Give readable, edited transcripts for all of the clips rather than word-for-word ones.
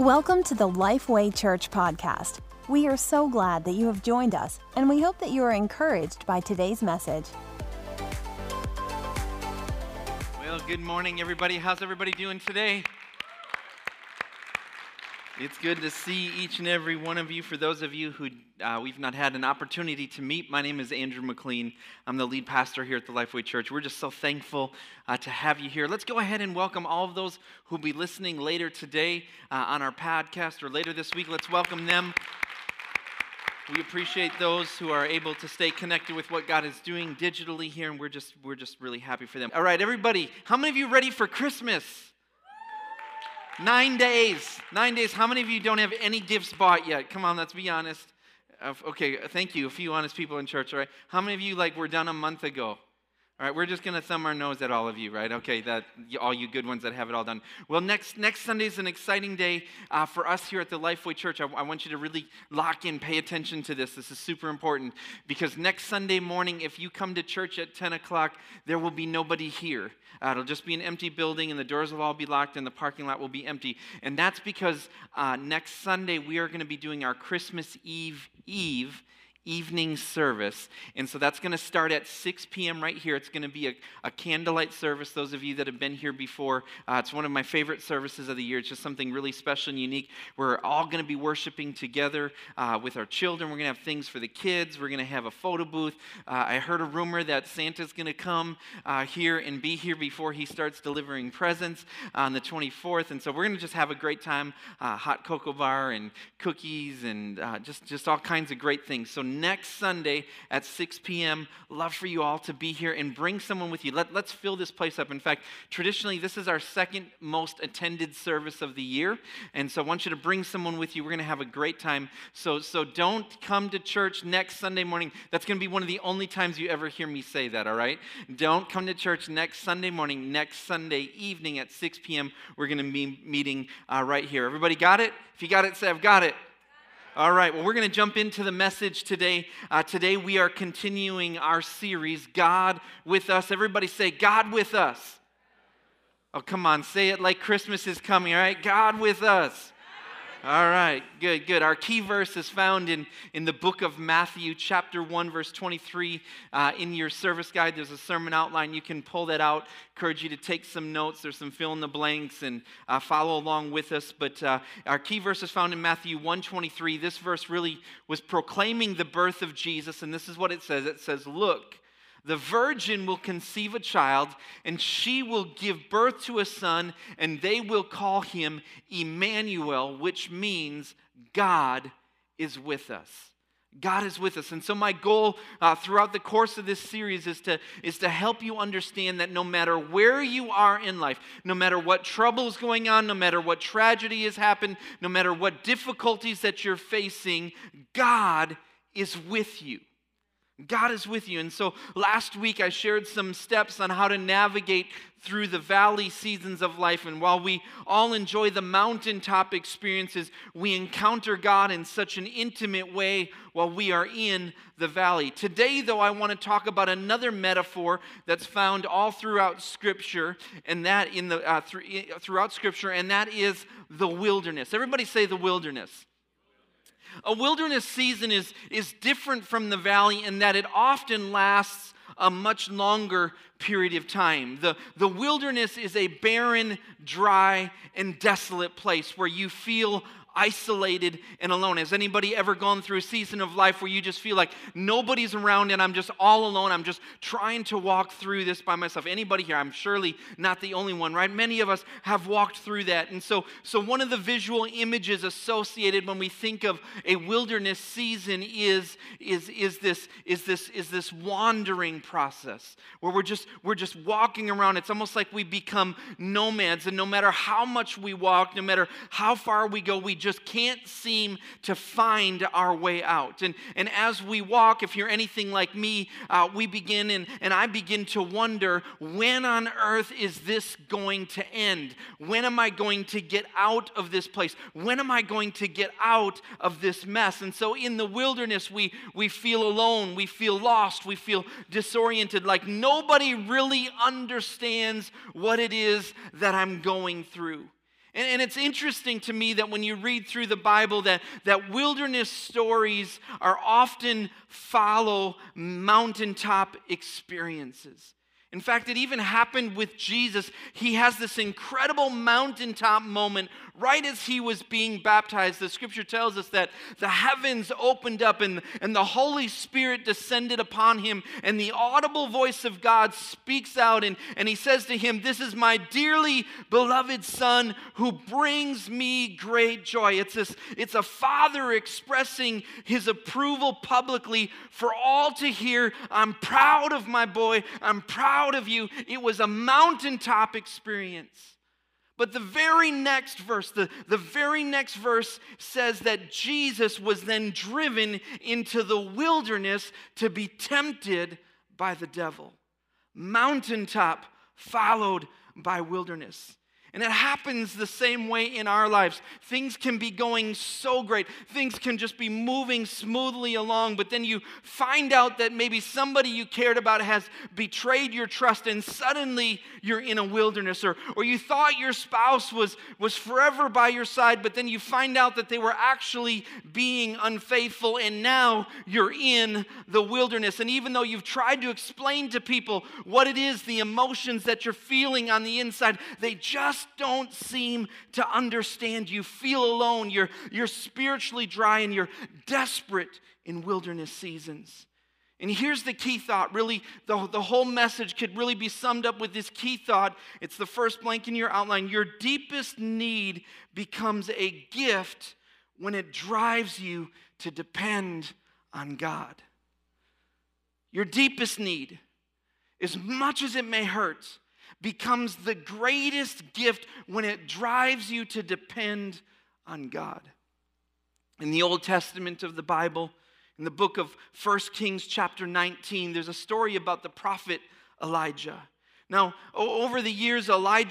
Welcome to the Lifeway Church podcast. We are so glad that you have joined us, and we hope that you are encouraged by today's message. Well, good morning, everybody. How's everybody doing today? It's good to see each and every one of you. For those of you who we've not had an opportunity to meet, my name is Andrew McLean. I'm the lead pastor here at the Lifeway Church. We're just so thankful to have you here. Let's go ahead and welcome all of those who will be listening later today on our podcast or later this week. Let's welcome them. We appreciate those who are able to stay connected with what God is doing digitally here, and we're just really happy for them. All right, everybody, how many of you are ready for Christmas? 9 days. 9 days. How many of you don't have any gifts bought yet? Come on, let's be honest. Okay, thank you. A few honest people in church, all right? How many of you, we're done a month ago? All right, we're just going to thumb our nose at all of you, right? Okay, all you good ones that have it all done. Well, next Sunday is an exciting day for us here at the Lifeway Church. I want you to really lock in, pay attention to this. This is super important because next Sunday morning, if you come to church at 10 o'clock, there will be nobody here. It'll just be an empty building, and the doors will all be locked, and the parking lot will be empty. And that's because next Sunday, we are going to be doing our Christmas Eve evening service. And so that's going to start at 6 p.m. right here. It's going to be a candlelight service. Those of you that have been here before, it's one of my favorite services of the year. It's just something really special and unique. We're all going to be worshiping together with our children. We're going to have things for the kids. We're going to have a photo booth. I heard a rumor that Santa's going to come here and be here before he starts delivering presents on the 24th. And so we're going to just have a great time, hot cocoa bar and cookies and just all kinds of great things. So next Sunday at 6 p.m., love for you all to be here and bring someone with you. Let's fill this place up. In fact, traditionally, this is our second most attended service of the year. And so I want you to bring someone with you. We're going to have a great time. So don't come to church next Sunday morning. That's going to be one of the only times you ever hear me say that, all right? Don't come to church next Sunday morning. Next Sunday evening at 6 p.m., we're going to be meeting right here. Everybody got it? If you got it, say, I've got it. All right, well, we're going to jump into the message today. Today we are continuing our series, God with Us. Everybody say, God with us. Oh, come on, say it like Christmas is coming, all right? God with us. All right, good. Our key verse is found in the book of Matthew, chapter 1, verse 23. In your service guide, there's a sermon outline. You can pull that out. Encourage you to take some notes. There's some fill in the blanks and follow along with us. But our key verse is found in Matthew 1:23. This verse really was proclaiming the birth of Jesus, and this is what it says. It says, look, the virgin will conceive a child, and she will give birth to a son, and they will call him Emmanuel, which means God is with us. God is with us. And so my goal throughout the course of this series is to help you understand that no matter where you are in life, no matter what trouble is going on, no matter what tragedy has happened, no matter what difficulties that you're facing, God is with you. God is with you. And so last week I shared some steps on how to navigate through the valley seasons of life. And while we all enjoy the mountaintop experiences, we encounter God in such an intimate way while we are in the valley. Today, though, I want to talk about another metaphor that's found all throughout Scripture, and that throughout Scripture, and that is the wilderness. Everybody say the wilderness. A wilderness season is different from the valley in that it often lasts a much longer period of time. The wilderness is a barren, dry, and desolate place where you feel isolated and alone. Has anybody ever gone through a season of life where you just feel like nobody's around and I'm just all alone? I'm just trying to walk through this by myself. Anybody here? I'm surely not the only one, right? Many of us have walked through that. And so one of the visual images associated when we think of a wilderness season is this wandering process where we're just walking around. It's almost like we become nomads, and no matter how much we walk, no matter how far we go, we just can't seem to find our way out. And as we walk, if you're anything like me, we begin and I begin to wonder, when on earth is this going to end? When am I going to get out of this place? When am I going to get out of this mess? And so in the wilderness, we feel alone, we feel lost, we feel disoriented, like nobody really understands what it is that I'm going through. And it's interesting to me that when you read through the Bible that wilderness stories are often follow mountaintop experiences. In fact, it even happened with Jesus. He has this incredible mountaintop moment right as he was being baptized. The scripture tells us that the heavens opened up and the Holy Spirit descended upon him, and the audible voice of God speaks out, and he says to him, "This is my dearly beloved Son who brings me great joy." It's a father expressing his approval publicly for all to hear. "I'm proud of my boy. I'm proud of you." It was a mountaintop experience. But the very next verse says that Jesus was then driven into the wilderness to be tempted by the devil. Mountaintop followed by wilderness. And it happens the same way in our lives. Things can be going so great. Things can just be moving smoothly along, but then you find out that maybe somebody you cared about has betrayed your trust, and suddenly you're in a wilderness. Or you thought your spouse was forever by your side, but then you find out that they were actually being unfaithful, and now you're in the wilderness. And even though you've tried to explain to people what it is, the emotions that you're feeling on the inside, they just don't seem to understand. You feel alone, you're spiritually dry, and you're desperate in wilderness seasons. And here's the key thought. Really, the whole message could really be summed up with this key thought. It's the first blank in your outline. Your deepest need becomes a gift when it drives you to depend on God. Your deepest need, as much as it may hurt, becomes the greatest gift when it drives you to depend on God. In the Old Testament of the Bible, in the book of 1 Kings chapter 19, there's a story about the prophet Elijah. Now, over the years,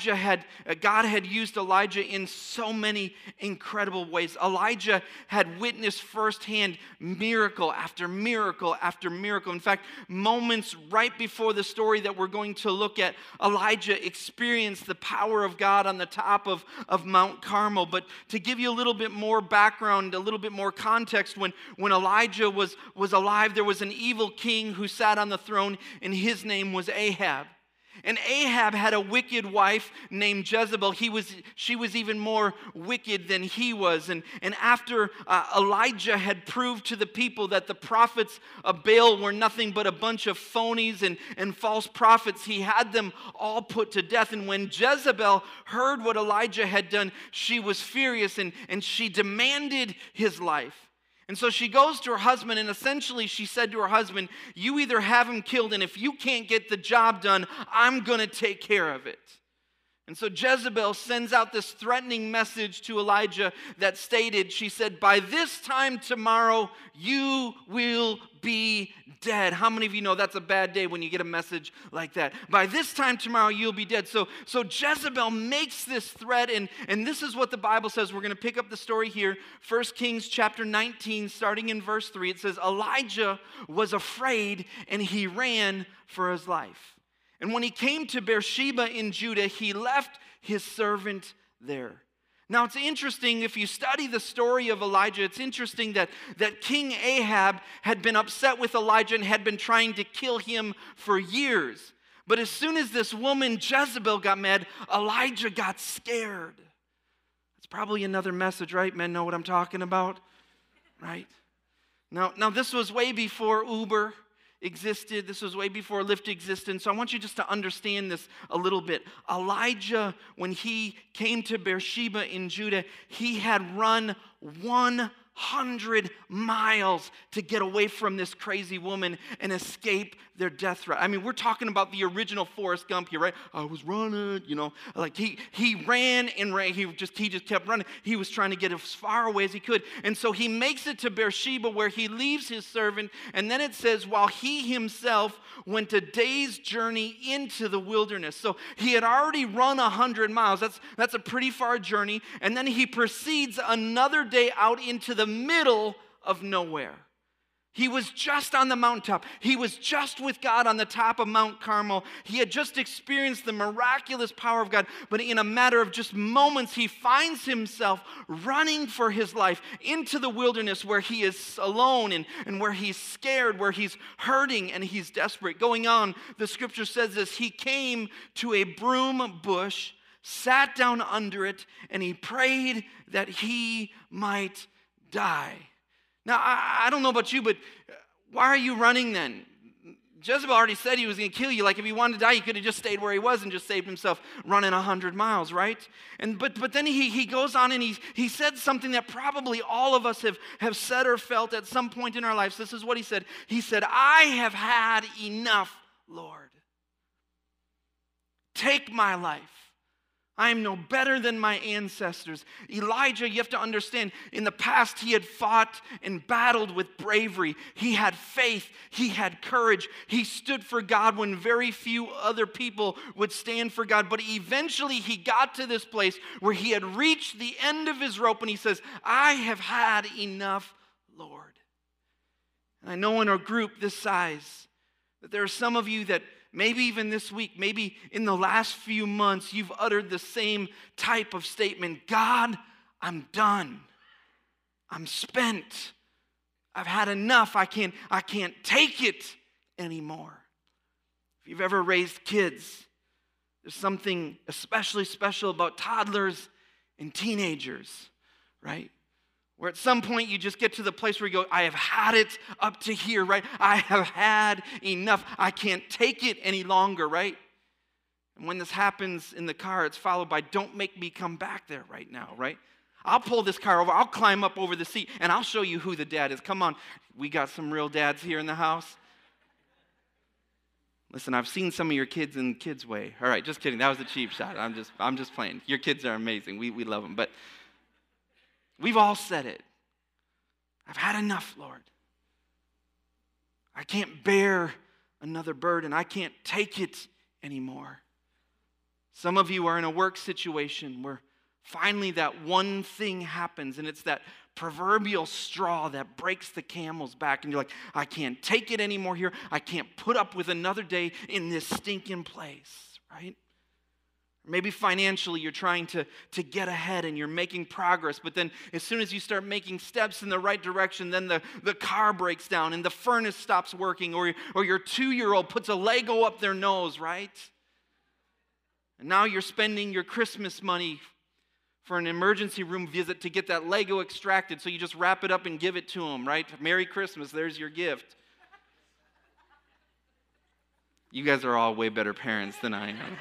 God had used Elijah in so many incredible ways. Elijah had witnessed firsthand miracle after miracle after miracle. In fact, moments right before the story that we're going to look at, Elijah experienced the power of God on the top of Mount Carmel. But to give you a little bit more background, a little bit more context, when Elijah was alive, there was an evil king who sat on the throne, and his name was Ahab. And Ahab had a wicked wife named Jezebel. She was even more wicked than he was. And after Elijah had proved to the people that the prophets of Baal were nothing but a bunch of phonies and false prophets, he had them all put to death. And when Jezebel heard what Elijah had done, she was furious and she demanded his life. And so she goes to her husband, and essentially she said to her husband, "You either have him killed, and if you can't get the job done, I'm going to take care of it." And so Jezebel sends out this threatening message to Elijah that stated, she said, "By this time tomorrow, you will be dead." How many of you know that's a bad day when you get a message like that? By this time tomorrow, you'll be dead. So Jezebel makes this threat, and this is what the Bible says. We're going to pick up the story here. 1 Kings chapter 19, starting in verse 3. It says, "Elijah was afraid, and he ran for his life. And when he came to Beersheba in Judah, he left his servant there." Now, it's interesting, if you study the story of Elijah, it's interesting that King Ahab had been upset with Elijah and had been trying to kill him for years. But as soon as this woman, Jezebel, got mad, Elijah got scared. That's probably another message, right? Men know what I'm talking about, right? Now this was way before Uber existed. This was way before Lyft existed. So I want you just to understand this a little bit. Elijah, when he came to Beersheba in Judah, he had run 100 miles to get away from this crazy woman and escape their death threat. I mean, we're talking about the original Forrest Gump here, right? I was running, like he ran and ran. He just kept running. He was trying to get as far away as he could. And so he makes it to Beersheba, where he leaves his servant. And then it says, while he himself went a day's journey into the wilderness. So he had already run 100 miles. That's a pretty far journey. And then he proceeds another day out into the middle of nowhere. He was just on the mountaintop. He was just with God on the top of Mount Carmel. He had just experienced the miraculous power of God, but in a matter of just moments, he finds himself running for his life into the wilderness where he is alone and where he's scared, where he's hurting and he's desperate. Going on, the scripture says this, he came to a broom bush, sat down under it, and he prayed that he might die. Now, I don't know about you, but why are you running then? Jezebel already said he was going to kill you. Like if he wanted to die, he could have just stayed where he was and just saved himself running 100 miles, right? But then he goes on and he said something that probably all of us have said or felt at some point in our lives. This is what he said. He said, I have had enough, Lord. Take my life. I am no better than my ancestors. Elijah, you have to understand, in the past he had fought and battled with bravery. He had faith. He had courage. He stood for God when very few other people would stand for God. But eventually he got to this place where he had reached the end of his rope and he says, I have had enough, Lord. And I know in a group this size that there are some of you that maybe even this week, maybe in the last few months, you've uttered the same type of statement. God, I'm done. I'm spent. I've had enough. I can't take it anymore. If you've ever raised kids, there's something especially special about toddlers and teenagers, right? Where at some point you just get to the place where you go, I have had it up to here, right? I have had enough. I can't take it any longer, right? And when this happens in the car, it's followed by, don't make me come back there right now, right? I'll pull this car over. I'll climb up over the seat, and I'll show you who the dad is. Come on. We got some real dads here in the house. Listen, I've seen some of your kids in Kids Way. All right, just kidding. That was a cheap shot. I'm just playing. Your kids are amazing. We love them. But we've all said it. I've had enough, Lord. I can't bear another burden. I can't take it anymore. Some of you are in a work situation where finally that one thing happens, and it's that proverbial straw that breaks the camel's back, and you're like, I can't take it anymore here. I can't put up with another day in this stinking place, right? Maybe financially you're trying to get ahead and you're making progress, but then as soon as you start making steps in the right direction, then the car breaks down and the furnace stops working, or your 2-year-old puts a Lego up their nose, right? And now you're spending your Christmas money for an emergency room visit to get that Lego extracted, so you just wrap it up and give it to them, right? Merry Christmas, there's your gift. You guys are all way better parents than I am.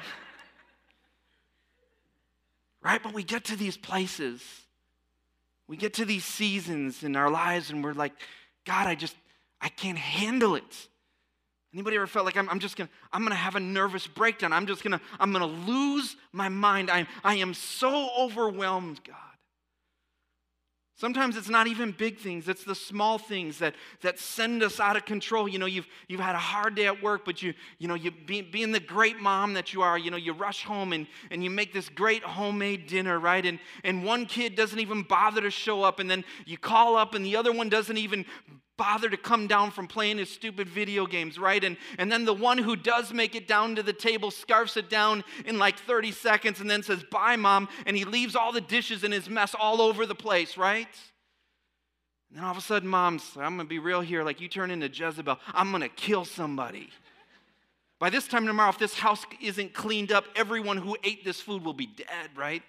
Right? But we get to these places. We get to these seasons in our lives and we're like, God, I can't handle it. Anybody ever felt like I'm gonna have a nervous breakdown. I'm gonna lose my mind. I am so overwhelmed, God. Sometimes it's not even big things. It's the small things that send us out of control. You know, you've had a hard day at work, but you being the great mom that you are, you rush home and you make this great homemade dinner, right? And one kid doesn't even bother to show up, and then you call up and the other one doesn't even bother to come down from playing his stupid video games, right? And then the one who does make it down to the table scarfs it down in like 30 seconds and then says, bye, Mom, and he leaves all the dishes and his mess all over the place, right? And then all of a sudden, Mom's, I'm going to be real here, like you turn into Jezebel. I'm going to kill somebody. By this time tomorrow, if this house isn't cleaned up, everyone who ate this food will be dead, right?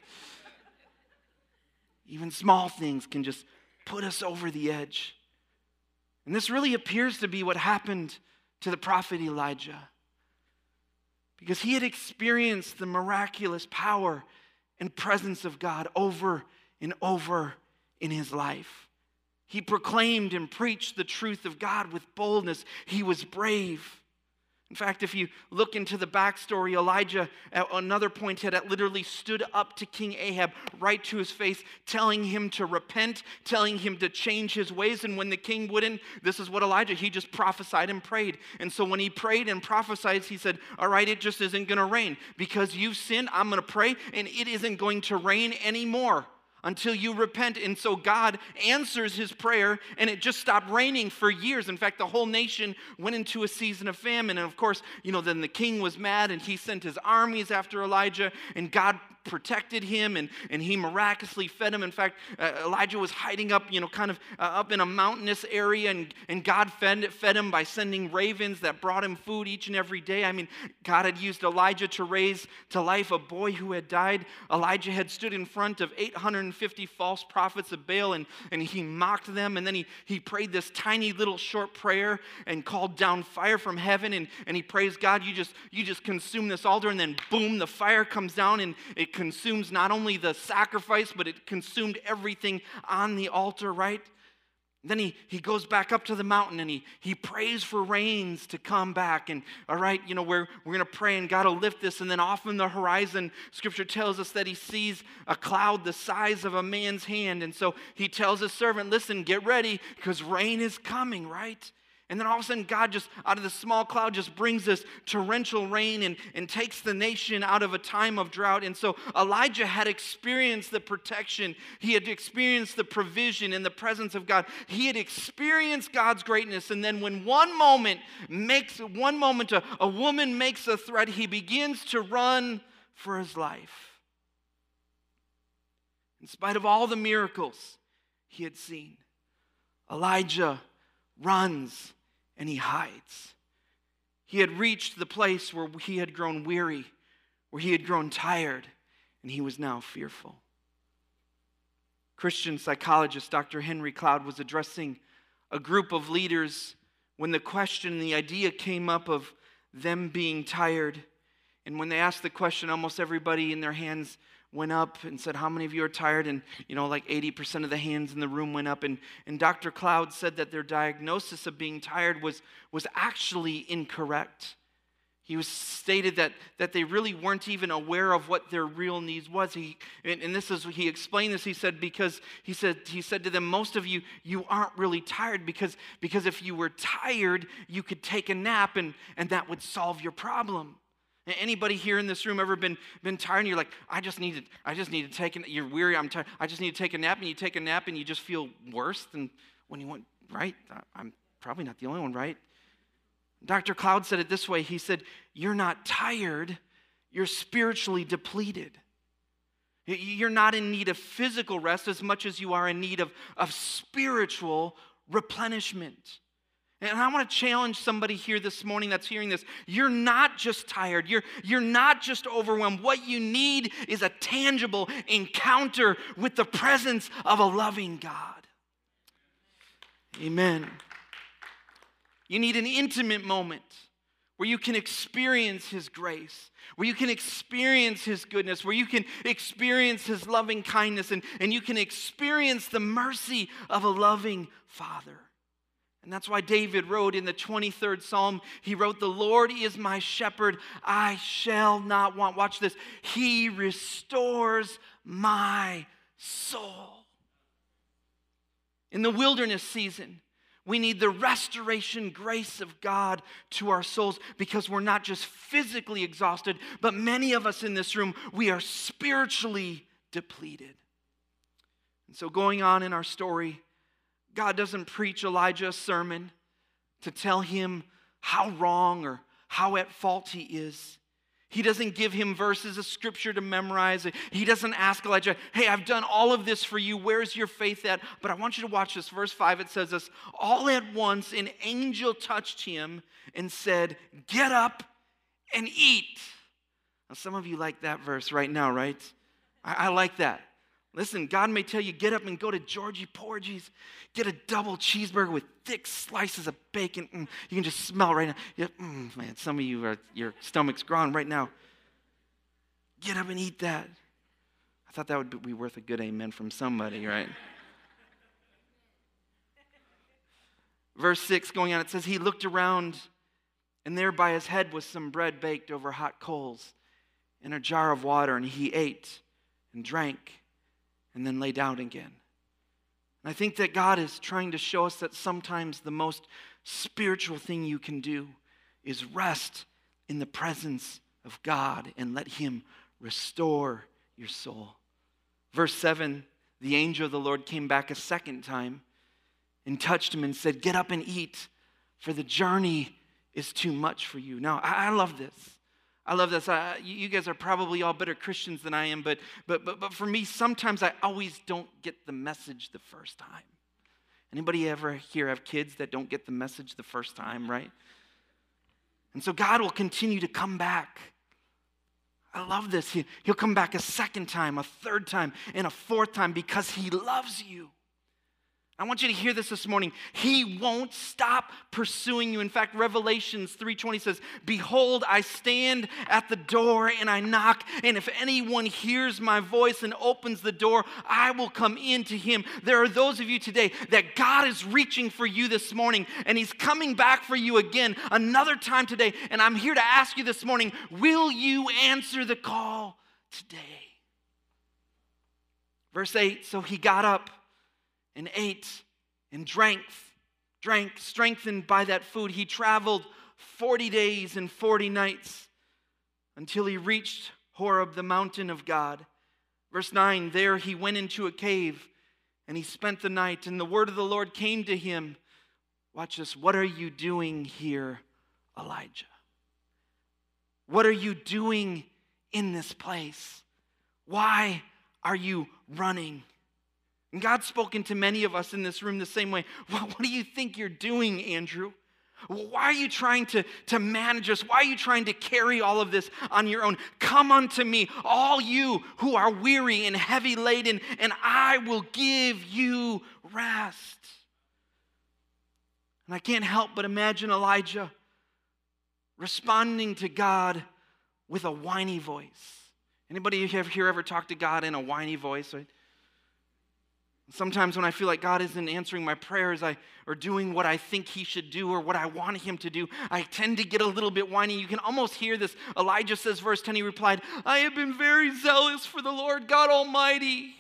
Even small things can just put us over the edge. And this really appears to be what happened to the prophet Elijah, because he had experienced the miraculous power and presence of God over and over in his life. He proclaimed and preached the truth of God with boldness. He was brave. In fact, if you look into the backstory, Elijah at another point had literally stood up to King Ahab right to his face, telling him to repent, telling him to change his ways. And when the king wouldn't, this is what Elijah, he just prophesied and prayed. And so when he prayed and prophesied, he said, all right, it just isn't going to rain. Because you've sinned, I'm going to pray, and it isn't going to rain anymore. until you repent. And so God answers his prayer, and it just stopped raining for years. In fact, the whole nation went into a season of famine. And of course, then the king was mad, and he sent his armies after Elijah, and God protected him, and he miraculously fed him. In fact, Elijah was hiding up, kind of up in a mountainous area, and God fed him by sending ravens that brought him food each and every day. I mean, God had used Elijah to raise to life a boy who had died. Elijah had stood in front of 850 false prophets of Baal, and he mocked them, and then he prayed this tiny little short prayer and called down fire from heaven, and he praised God, you just consume this altar, and then boom, the fire comes down, and it consumes not only the sacrifice, but it consumed everything on the altar, right? Then he goes back up to the mountain, and he prays for rains to come back. And all right, we're going to pray, and God will lift this. And then off in the horizon, Scripture tells us that he sees a cloud the size of a man's hand. And so he tells his servant, listen, get ready, because rain is coming, right? And then all of a sudden, God just, out of the small cloud, just brings this torrential rain and takes the nation out of a time of drought. And so Elijah had experienced the protection. He had experienced the provision in the presence of God. He had experienced God's greatness. And then when one moment a woman makes a threat, he begins to run for his life. In spite of all the miracles he had seen, Elijah runs and he hides. He had reached the place where he had grown weary, where he had grown tired, and he was now fearful. Christian psychologist Dr. Henry Cloud was addressing a group of leaders when the question, the idea came up of them being tired. And when they asked the question, almost everybody in their hands went up and said, how many of you are tired? And, like 80% of the hands in the room went up. And Dr. Cloud said that their diagnosis of being tired was actually incorrect. He stated that they really weren't even aware of what their real needs was. He explained this. He said, because he said to them, most of you aren't really tired because if you were tired, you could take a nap and that would solve your problem. Anybody here in this room ever been tired and you're like, I just need to take you're weary, I'm tired, I just need to take a nap, and you take a nap and you just feel worse than when you went, right? I'm probably not the only one, right? Dr. Cloud said it this way. He said, you're not tired, you're spiritually depleted. You're not in need of physical rest as much as you are in need of spiritual replenishment. And I want to challenge somebody here this morning that's hearing this. You're not just tired. You're not just overwhelmed. What you need is a tangible encounter with the presence of a loving God. Amen. You need an intimate moment where you can experience his grace, where you can experience his goodness, where you can experience his loving kindness, and you can experience the mercy of a loving Father. And that's why David wrote in the 23rd Psalm, he wrote, the Lord is my shepherd, I shall not want. Watch this. He restores my soul. In the wilderness season, we need the restoration grace of God to our souls because we're not just physically exhausted, but many of us in this room, we are spiritually depleted. And so going on in our story, God doesn't preach Elijah a sermon to tell him how wrong or how at fault he is. He doesn't give him verses of scripture to memorize. He doesn't ask Elijah, hey, I've done all of this for you. Where's your faith at? But I want you to watch this. Verse 5, it says this, all at once an angel touched him and said, get up and eat. Now, some of you like that verse right now, right? I like that. Listen, God may tell you, get up and go to Georgie Porgy's, get a double cheeseburger with thick slices of bacon. You can just smell right now. Man, some of you, your stomach's growling right now. Get up and eat that. I thought that would be worth a good amen from somebody, right? Verse 6 going on, it says, he looked around, and there by his head was some bread baked over hot coals and a jar of water, and he ate and drank and then lay down again. And I think that God is trying to show us that sometimes the most spiritual thing you can do is rest in the presence of God and let him restore your soul. Verse 7, the angel of the Lord came back a second time and touched him and said, "Get up and eat, for the journey is too much for you." Now, I love this. I love this. You guys are probably all better Christians than I am, but for me, sometimes I always don't get the message the first time. Anybody ever here have kids that don't get the message the first time, right? And so God will continue to come back. I love this. He'll come back a second time, a third time, and a fourth time because he loves you. I want you to hear this morning. He won't stop pursuing you. In fact, Revelations 3:20 says, "Behold, I stand at the door and I knock, and if anyone hears my voice and opens the door, I will come into him." There are those of you today that God is reaching for you this morning, and he's coming back for you again another time today. And I'm here to ask you this morning, will you answer the call today? Verse 8, so he got up and ate and drank, strengthened by that food. He traveled 40 days and 40 nights until he reached Horeb, the mountain of God. Verse 9, there he went into a cave and he spent the night, and the word of the Lord came to him. Watch this. "What are you doing here, Elijah? What are you doing in this place? Why are you running?" And God's spoken to many of us in this room the same way. Well, what do you think you're doing, Andrew? Why are you trying to manage us? Why are you trying to carry all of this on your own? Come unto me, all you who are weary and heavy laden, and I will give you rest. And I can't help but imagine Elijah responding to God with a whiny voice. Anybody here ever talk to God in a whiny voice? Right? Sometimes when I feel like God isn't answering my prayers or doing what I think he should do or what I want him to do, I tend to get a little bit whiny. You can almost hear this. Elijah says, verse 10, he replied, "I have been very zealous for the Lord God Almighty.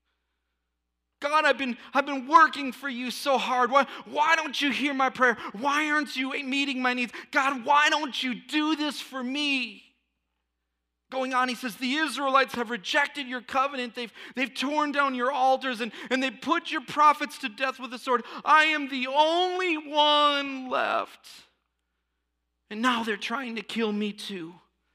God, I've been working for you so hard. Why don't you hear my prayer? Why aren't you meeting my needs? God, why don't you do this for me?" Going on, he says, "The Israelites have rejected your covenant. They've torn down your altars and they put your prophets to death with the sword. I am the only one left. And now they're trying to kill me too."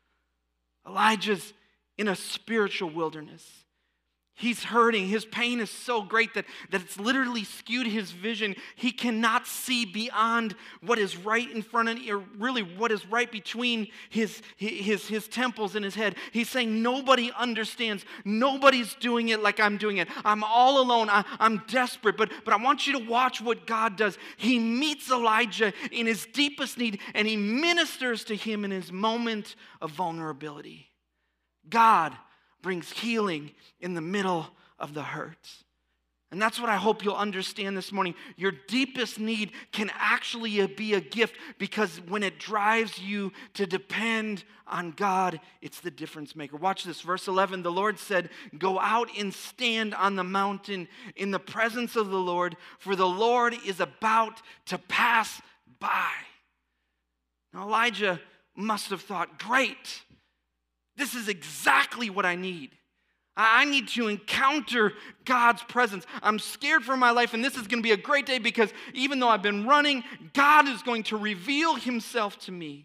Elijah's in a spiritual wilderness. He's hurting. His pain is so great that it's literally skewed his vision. He cannot see beyond what is right in front of, or really what is right between his temples and his head. He's saying, nobody understands. Nobody's doing it like I'm doing it. I'm all alone. I'm desperate. But I want you to watch what God does. He meets Elijah in his deepest need, and he ministers to him in his moment of vulnerability. God brings healing in the middle of the hurt. And that's what I hope you'll understand this morning. Your deepest need can actually be a gift, because when it drives you to depend on God, it's the difference maker. Watch this. Verse 11, the Lord said, "Go out and stand on the mountain in the presence of the Lord, for the Lord is about to pass by." Now Elijah must have thought, great. This is exactly what I need. I need to encounter God's presence. I'm scared for my life, and this is going to be a great day because even though I've been running, God is going to reveal himself to me.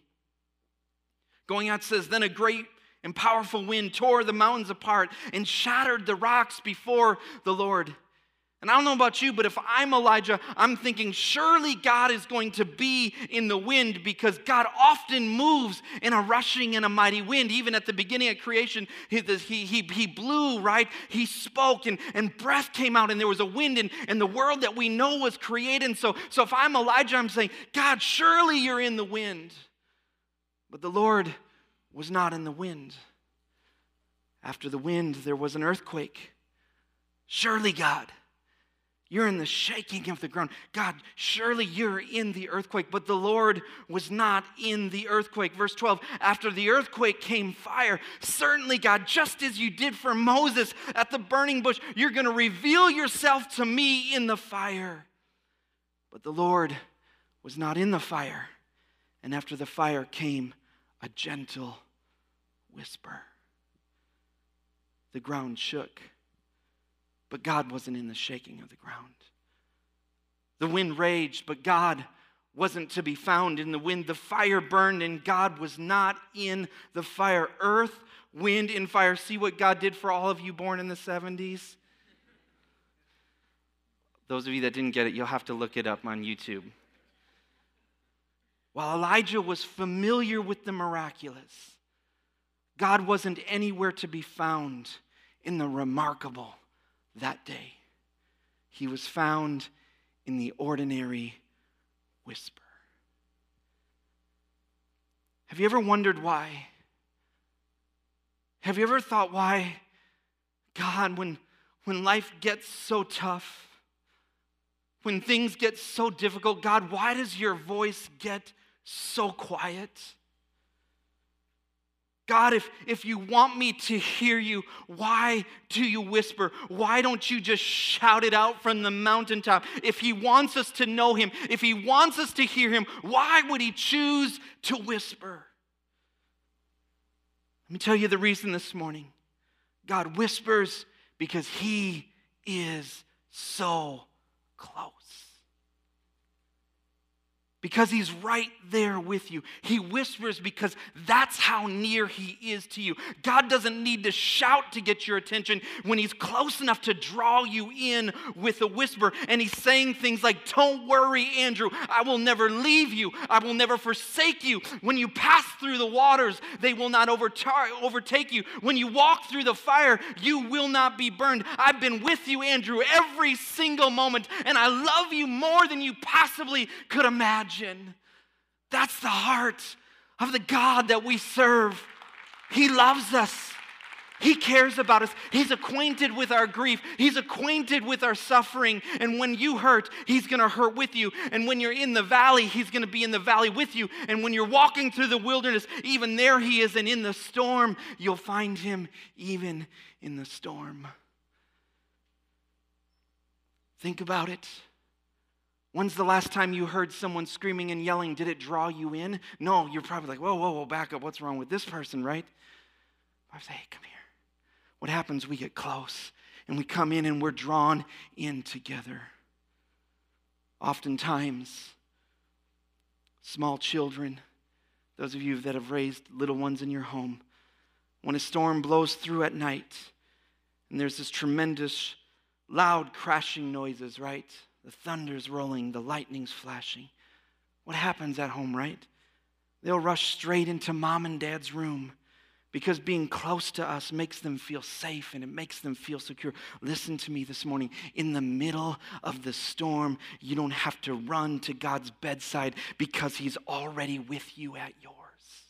Going on, says, then a great and powerful wind tore the mountains apart and shattered the rocks before the Lord. And I don't know about you, but if I'm Elijah, I'm thinking, surely God is going to be in the wind, because God often moves in a rushing and a mighty wind. Even at the beginning of creation, he blew, right? He spoke and breath came out and there was a wind, and the world that we know was created. And so if I'm Elijah, I'm saying, God, surely you're in the wind. But the Lord was not in the wind. After the wind, there was an earthquake. Surely, God, you're in the shaking of the ground. God, surely you're in the earthquake. But the Lord was not in the earthquake. Verse 12, after the earthquake came fire. Certainly, God, just as you did for Moses at the burning bush, you're going to reveal yourself to me in the fire. But the Lord was not in the fire. And after the fire came a gentle whisper. The ground shook. but God wasn't in the shaking of the ground. The wind raged, but God wasn't to be found in the wind. The fire burned, and God was not in the fire. Earth, wind, and fire. See what God did for all of you born in the 70s? Those of you that didn't get it, you'll have to look it up on YouTube. While Elijah was familiar with the miraculous, God wasn't anywhere to be found in the remarkable that day. He was found in the ordinary whisper. Have you ever wondered why? Have you ever thought why, God, when life gets so tough, when things get so difficult, God, why does your voice get so quiet? God, if you want me to hear you, why do you whisper? Why don't you just shout it out from the mountaintop? If he wants us to know him, if he wants us to hear him, why would he choose to whisper? Let me tell you the reason this morning. God whispers because he is so close. Because he's right there with you. He whispers because that's how near he is to you. God doesn't need to shout to get your attention when he's close enough to draw you in with a whisper. And he's saying things like, don't worry, Andrew. I will never leave you. I will never forsake you. When you pass through the waters, they will not overtake you. When you walk through the fire, you will not be burned. I've been with you, Andrew, every single moment. And I love you more than you possibly could imagine. That's the heart of the God that we serve. He loves us. He cares about us. He's acquainted with our grief. He's acquainted with our suffering. And when you hurt, he's going to hurt with you. And when you're in the valley, he's going to be in the valley with you. And when you're walking through the wilderness, even there he is. And in the storm, you'll find him even in the storm. Think about it. When's the last time you heard someone screaming and yelling? Did it draw you in? No, you're probably like, whoa, back up. What's wrong with this person, right? I say, hey, come here. What happens? We get close and we come in and we're drawn in together. Oftentimes, small children, those of you that have raised little ones in your home, when a storm blows through at night and there's this tremendous, loud crashing noises, right? The thunder's rolling, the lightning's flashing. What happens at home, right? They'll rush straight into mom and dad's room because being close to us makes them feel safe and it makes them feel secure. Listen to me this morning. In the middle of the storm, you don't have to run to God's bedside because he's already with you at yours.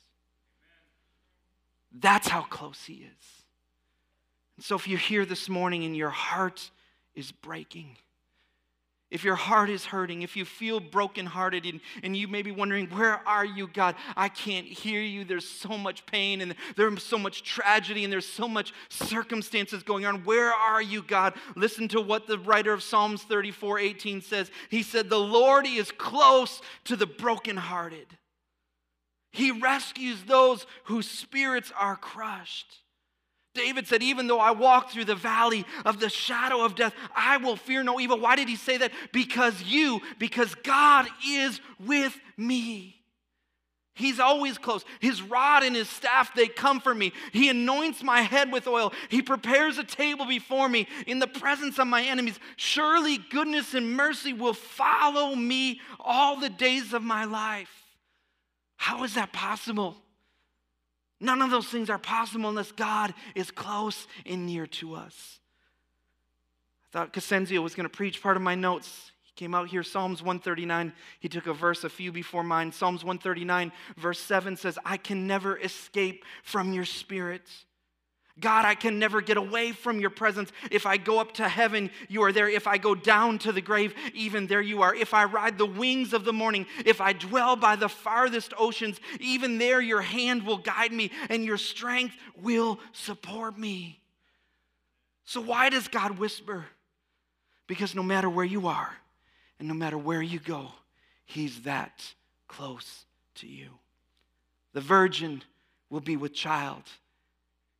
That's how close he is. And so if you're here this morning and your heart is breaking, if your heart is hurting, if you feel brokenhearted and you may be wondering, where are you, God? I can't hear you. There's so much pain and there's so much tragedy and there's so much circumstances going on. Where are you, God? Listen to what the writer of Psalms 34:18 says. He said, the Lord is close to the brokenhearted. He rescues those whose spirits are crushed. David said, even though I walk through the valley of the shadow of death, I will fear no evil. Why did he say that? Because God is with me. He's always close. His rod and his staff, they comfort me. He anoints my head with oil. He prepares a table before me in the presence of my enemies. Surely goodness and mercy will follow me all the days of my life. How is that possible? None of those things are possible unless God is close and near to us. I thought Cosenzo was going to preach part of my notes. He came out here, Psalms 139. He took a verse a few before mine. Psalms 139, verse 7 says, I can never escape from your spirit. God, I can never get away from your presence. If I go up to heaven, you are there. If I go down to the grave, even there you are. If I ride the wings of the morning, if I dwell by the farthest oceans, even there your hand will guide me and your strength will support me. So why does God whisper? Because no matter where you are and no matter where you go, he's that close to you. The virgin will be with child.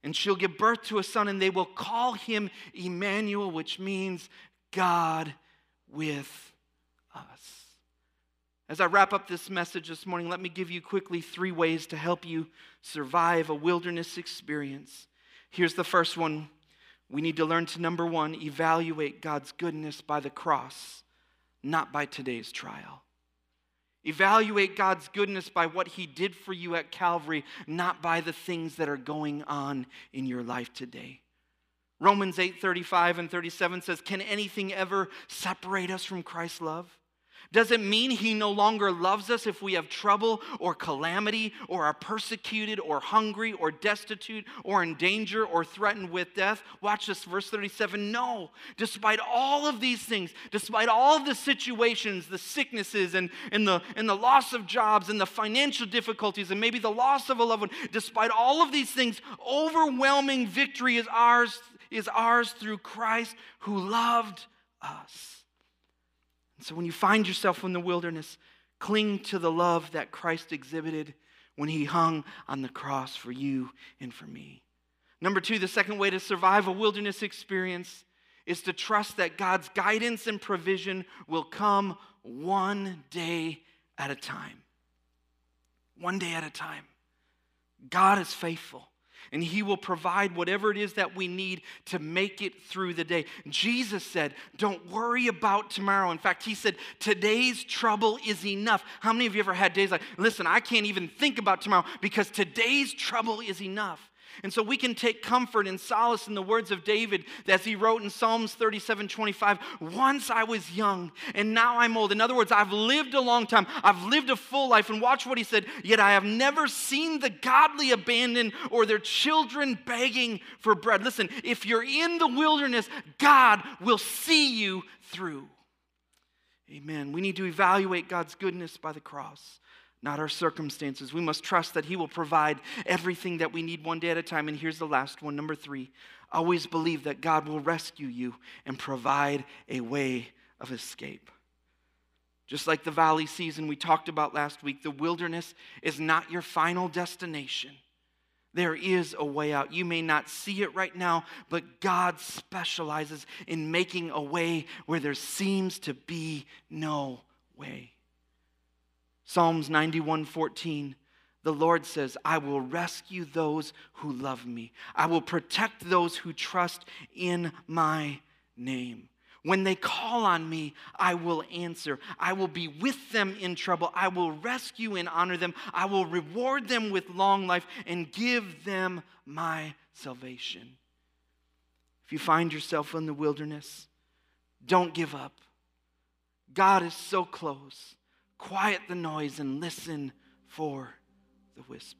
And she'll give birth to a son, and they will call him Emmanuel, which means God with us. As I wrap up this message this morning, let me give you quickly 3 ways to help you survive a wilderness experience. Here's the first one. We need to learn to, number 1, evaluate God's goodness by the cross, not by today's trial. Evaluate God's goodness by what he did for you at Calvary, not by the things that are going on in your life today. Romans 8:35 and 37 says, can anything ever separate us from Christ's love? Does it mean he no longer loves us if we have trouble or calamity or are persecuted or hungry or destitute or in danger or threatened with death? Watch this, verse 37. No, despite all of these things, despite all of the situations, the sicknesses and the loss of jobs and the financial difficulties and maybe the loss of a loved one, despite all of these things, overwhelming victory is ours through Christ who loved us. And so when you find yourself in the wilderness, cling to the love that Christ exhibited when he hung on the cross for you and for me. Number 2, the second way to survive a wilderness experience is to trust that God's guidance and provision will come one day at a time. One day at a time. God is faithful. And he will provide whatever it is that we need to make it through the day. Jesus said, don't worry about tomorrow. In fact, he said, today's trouble is enough. How many of you ever had days like, listen, I can't even think about tomorrow because today's trouble is enough? And so we can take comfort and solace in the words of David as he wrote in Psalms 37:25, once I was young and now I'm old. In other words, I've lived a long time. I've lived a full life. And watch what he said, yet I have never seen the godly abandoned or their children begging for bread. Listen, if you're in the wilderness, God will see you through. Amen. We need to evaluate God's goodness by the cross, not our circumstances. We must trust that he will provide everything that we need one day at a time. And here's the last one, number 3. Always believe that God will rescue you and provide a way of escape. Just like the valley season we talked about last week, the wilderness is not your final destination. There is a way out. You may not see it right now, but God specializes in making a way where there seems to be no way. Psalms 91:14, the Lord says, I will rescue those who love me. I will protect those who trust in my name. When they call on me, I will answer. I will be with them in trouble. I will rescue and honor them. I will reward them with long life and give them my salvation. If you find yourself in the wilderness, don't give up. God is so close. Quiet the noise and listen for the whisper.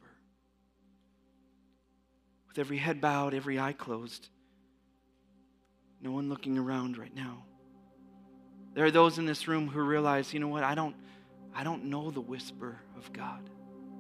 With every head bowed, every eye closed, no one looking around right now. There are those in this room who realize, you know what, I don't know the whisper of God.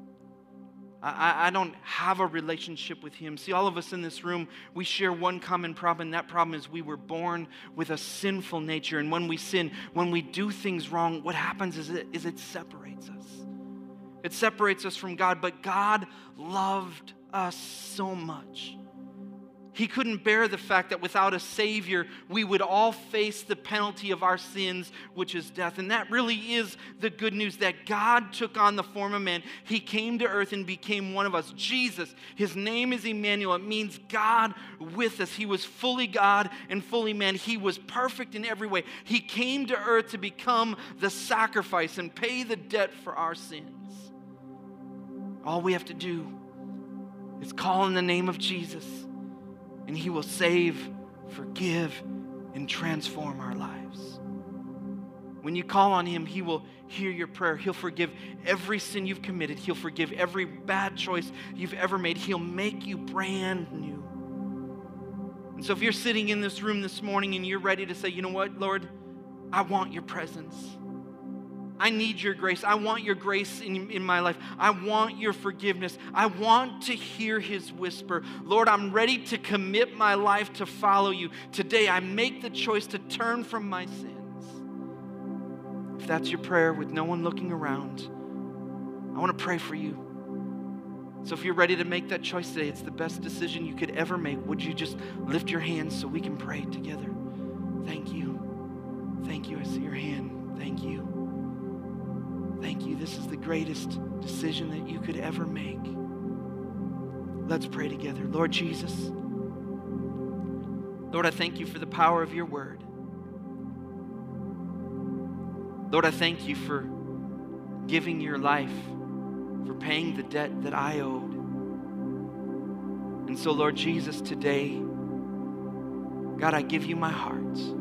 I don't have a relationship with him. See, all of us in this room, we share one common problem, and that problem is we were born with a sinful nature. And when we sin, when we do things wrong, what happens is it separates us. It separates us from God, but God loved us so much. He couldn't bear the fact that without a Savior, we would all face the penalty of our sins, which is death. And that really is the good news, that God took on the form of man. He came to earth and became one of us. Jesus, his name is Emmanuel. It means God with us. He was fully God and fully man. He was perfect in every way. He came to earth to become the sacrifice and pay the debt for our sins. All we have to do is call in the name of Jesus, and he will save, forgive, and transform our lives. When you call on him, he will hear your prayer. He'll forgive every sin you've committed. He'll forgive every bad choice you've ever made. He'll make you brand new. And so if you're sitting in this room this morning and you're ready to say, you know what, Lord, I want your presence. I need your grace. I want your grace in my life. I want your forgiveness. I want to hear his whisper. Lord, I'm ready to commit my life to follow you. Today, I make the choice to turn from my sins. If that's your prayer with no one looking around, I want to pray for you. So if you're ready to make that choice today, it's the best decision you could ever make. Would you just lift your hands so we can pray together? Thank you. Thank you. I see your hand. Thank you. Thank you. This is the greatest decision that you could ever make. Let's pray together. Lord Jesus, Lord, I thank you for the power of your word. Lord, I thank you for giving your life, for paying the debt that I owed. And so, Lord Jesus, today, God, I give you my heart.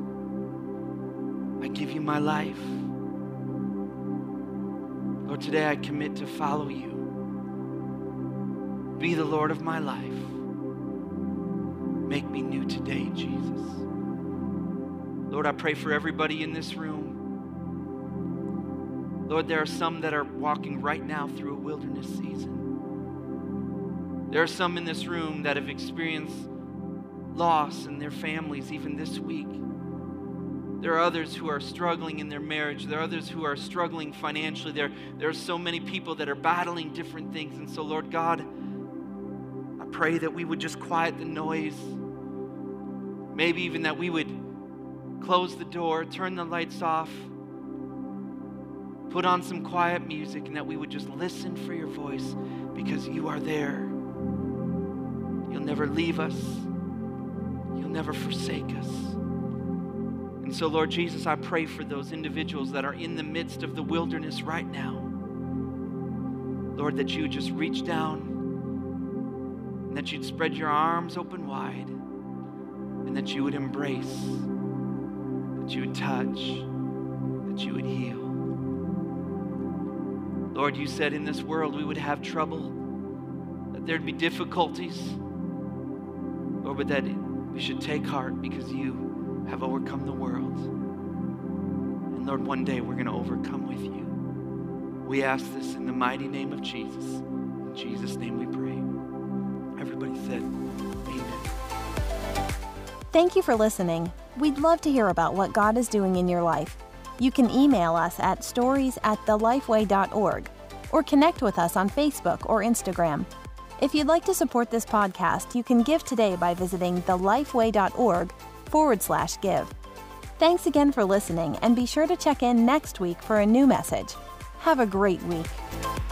I give you my life. Lord, today I commit to follow you. Be the Lord of my life. Make me new today, Jesus. Lord, I pray for everybody in this room. Lord, there are some that are walking right now through a wilderness season. There are some in this room that have experienced loss in their families even this week. There are others who are struggling in their marriage. There are others who are struggling financially. There are so many people that are battling different things. And so, Lord God, I pray that we would just quiet the noise. Maybe even that we would close the door, turn the lights off, put on some quiet music, and that we would just listen for your voice, because you are there. You'll never leave us. You'll never forsake us. And so, Lord Jesus, I pray for those individuals that are in the midst of the wilderness right now. Lord, that you would just reach down and that you'd spread your arms open wide and that you would embrace, that you would touch, that you would heal. Lord, you said in this world we would have trouble, that there'd be difficulties, Lord, but that we should take heart because you have overcome the world. And Lord, one day we're going to overcome with you. We ask this in the mighty name of Jesus. In Jesus' name we pray. Everybody said, amen. Thank you for listening. We'd love to hear about what God is doing in your life. You can email us at stories@thelifeway.org or connect with us on Facebook or Instagram. If you'd like to support this podcast, you can give today by visiting thelifeway.org/give. Thanks again for listening, and be sure to check in next week for a new message. Have a great week.